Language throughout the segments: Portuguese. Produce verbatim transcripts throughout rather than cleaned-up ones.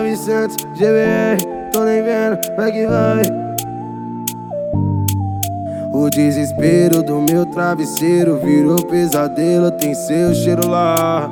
novecentos G B R, tô nem vendo, vai que vai. O desespero do meu travesseiro virou pesadelo, tem seu cheiro lá.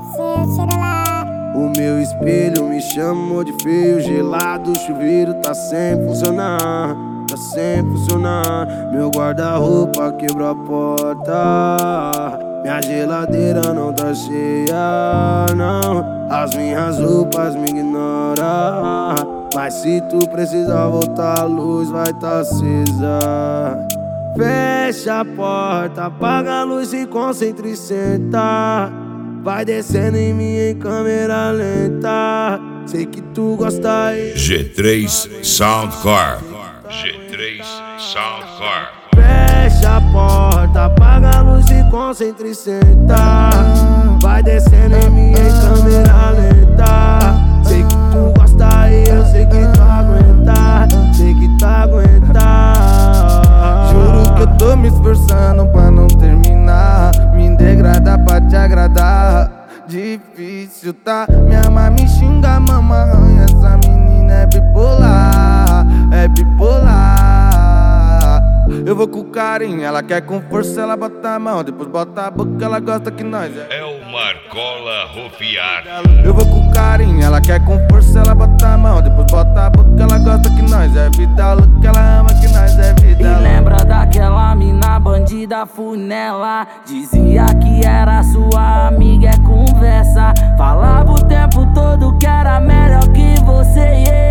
O meu espelho me chamou de feio, gelado, o chuveiro tá sem funcionar, tá sem funcionar. Meu guarda-roupa quebrou a porta, minha geladeira não tá cheia, não. As minhas roupas me ignoram, mas se tu precisar voltar, a luz vai tá acesa. Fecha a porta, apaga a luz e concentra e senta. Vai descendo em mim em câmera lenta. Sei que tu gosta aí. G três Soundcore. G três Soundcore. Fecha a porta, apaga a luz e concentra e senta. Vai descendo em mim em câmera lenta. Sei que tu gosta aí, eu sei que tu aguenta. Sei que tu aguenta. Juro que eu tô me esforçando pra não terminar, me degradar pra te agradar. Difícil, tá? Minha mãe me xinga, mamãe. Essa menina é bipolar, é bipolar. Eu vou com carinho, ela quer com força, ela bota a mão, depois bota a boca, ela gosta que nós é. É o Marcola Rufiar. Eu vou com carinho, ela quer com força, ela bota a mão, depois bota a boca, ela gosta que nós é vida louca, ela ama que nós é vida louca. E lembra daquela mina bandida funela, dizia que era sua amiga, é conversa. Falava o tempo todo que era melhor que você,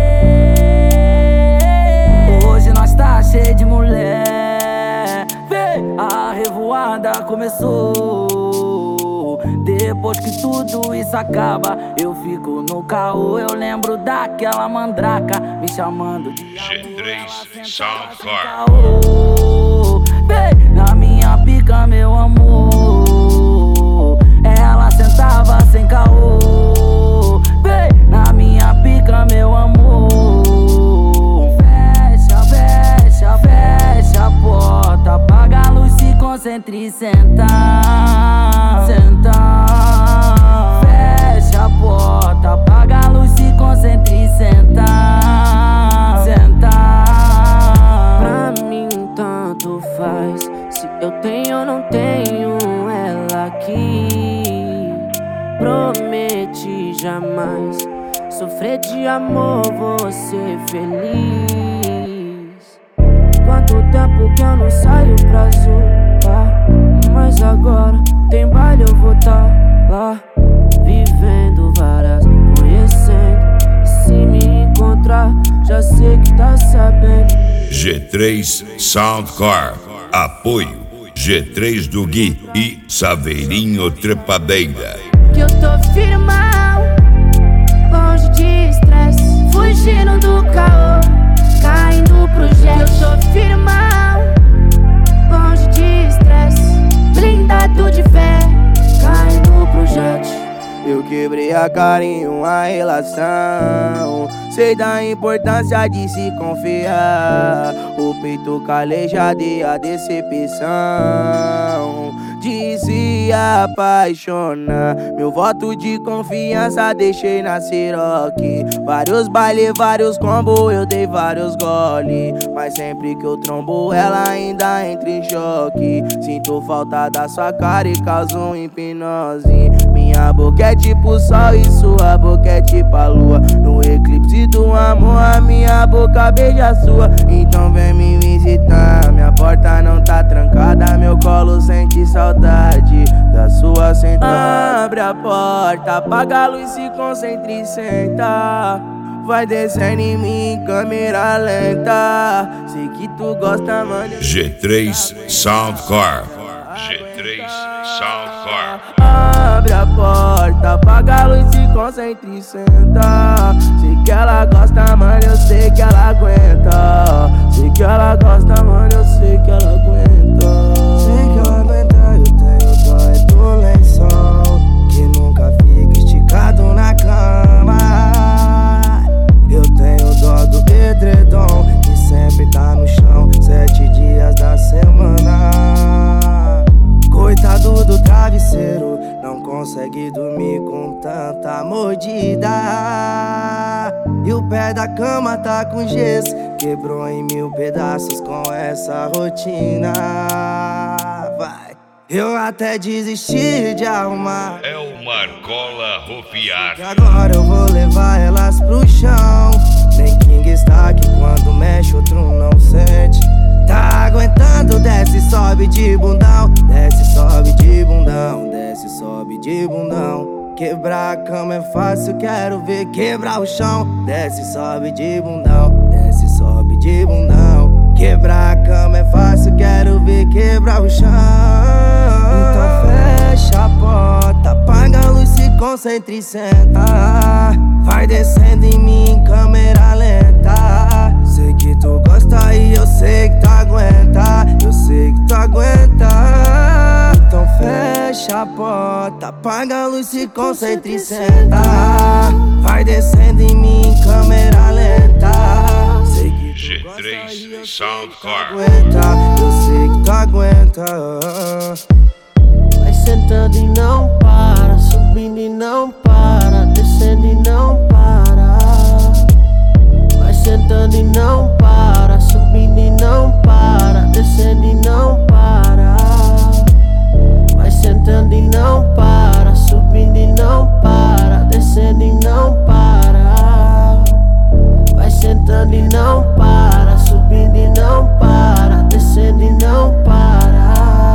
yeah. Hoje nós tá cheio de mulher, vê, a revoada começou. Depois que tudo isso acaba, eu fico no caô. Eu lembro daquela mandraca me chamando de G três Soundcore. Vem na minha pica, meu amor. Ela sentava sem caô. Vem na minha pica, meu amor. Fecha, fecha, fecha a porta, apaga a luz, se concentre e senta. Senta. Fecha a porta, apaga a luz, se concentre e senta. Senta. Pra mim tanto faz se eu tenho ou não tenho ela aqui. Prometi jamais sofrer de amor, vou ser feliz. Quanto tempo que eu não saio pra zoar, mas agora tem baile, eu vou tá lá, vivendo várias, conhecendo. E se me encontrar, já sei que tá sabendo. G três Soundcore. Apoio G três do Gui e Saveirinho Trepadeira. Que eu tô firmão, longe de estresse, fugindo do caô, caindo pro jet. Que eu tô firmão, longe de estresse, blindado de fé, caindo pro jet. Eu quebrei a cara em uma relação, sei da importância de se confiar. O peito calejado e a decepção de se apaixonar. Meu voto de confiança deixei na Ciroc. Vários baile, vários combo, eu dei vários gole, mas sempre que eu trombo ela ainda entra em choque. Sinto falta da sua cara e causo hipnose. Minha boca é tipo sol e sua boca é tipo a lua. No eclipse do amor a minha boca beija a sua. Então vem me visitar, minha porta não tá trancada, meu colo sente saudade da sua sentada. Abre a porta, apaga a luz, se concentre e senta. Vai descendo em mim em câmera lenta. Sei que tu gosta, mano. G três Soundcore. G três Soundcore. Abre a porta, apaga a luz, se concentre e senta. Sei que ela gosta, mano, eu sei que ela aguenta. Sei que ela gosta, mano, eu sei que ela aguenta. Sei que ela aguenta, eu tenho dó é do lençol, que nunca fica esticado na cama. Eu tenho dó do edredom, que sempre tá no chão, sete dias da semana. Coitado do travesseiro, não consegue dormir com tanta mordida. pé da cama tá com gesso, quebrou em mil pedaços com essa rotina. Vai, eu até desisti de arrumar. É o Marcola Rufiar. E agora eu vou levar elas pro chão. Nem King está aqui, quando mexe outro não sente. Tá aguentando, desce, sobe de bundão. Desce, sobe de bundão. Desce, sobe de bundão. Quebrar a cama é fácil, quero ver quebrar o chão. Desce, sobe de bundão. Desce, sobe de bundão. Quebrar a cama é fácil, quero ver quebrar o chão. Então fecha a porta, apaga a luz, se concentra e senta. Vai descendo em mim em câmera lenta. Sei que tu gosta e eu sei que tu aguenta. Eu sei que tu aguenta. Então fecha a porta, apaga a luz, se concentra e senta. Vai descendo em mim em câmera lenta. Sei que tu G gosta três e eu sei Soundcore. que tu aguenta. Eu sei que tu aguenta. Vai sentando e não para, subindo e não para, descendo e não para. Vai sentando e não para, subindo e não para, descendo e não para. Vai sentando e não para, subindo e não para, descendo e não para. Vai sentando e não para, subindo e não para, descendo e não para.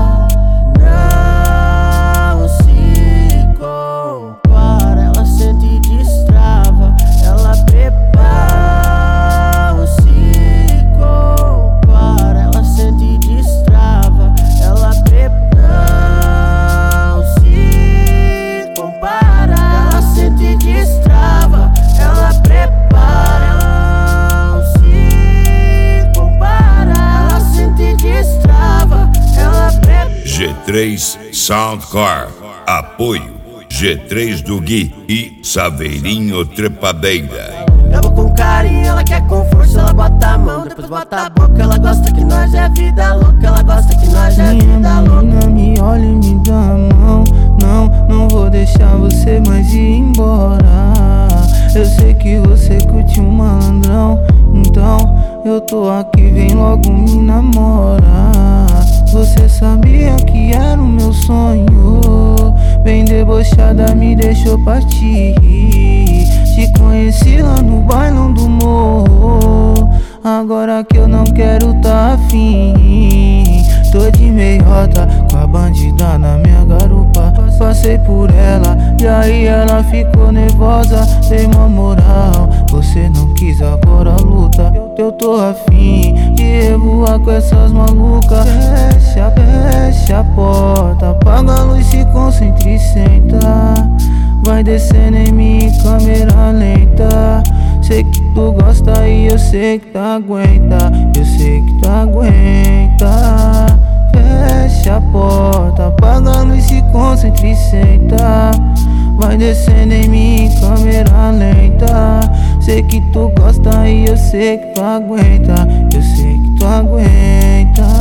Não se compara, ela sente e destrava, ela prepara. Não se compara, ela sente e destrava, ela prepara. Não se compara, ela sente e destrava, ela prepara. Não se compara, ela sente e destrava, ela prepara. G três Soundcore. Apoio G três do Gui e Saveirinho Trepadeira. Leva com carinho, ela quer com força, ela bota a mão, depois bota a boca. Ela gosta que nós é vida louca, ela gosta que nós é vida louca. Menina, me olha e me dá a mão. Não, não vou deixar você mais ir embora. Eu sei que você curte um malandrão, então eu tô aqui, vem logo me namora. Você sabia que era o meu sonho, bem debochada me deixou partir. Te conheci lá no bailão do morro, agora que eu não quero tá afim. Tô de meiota com a bandida na minha garupa. Passei por ela e aí ela ficou nervosa. Dei uma moral, você não quis, agora luta. Eu tô afim de revoar com essas malucas. Fecha, fecha a porta, apaga a luz, se concentra e senta. Vai descendo em mim em câmera lenta. Sei que tu gosta e eu sei que tu aguenta. Eu sei que tu aguenta. Fecha a porta, apaga a luz, se concentra e senta. Vai descendo em mim em câmera lenta. Sei que tu gosta e eu sei que tu aguenta. Eu sei que tu aguenta.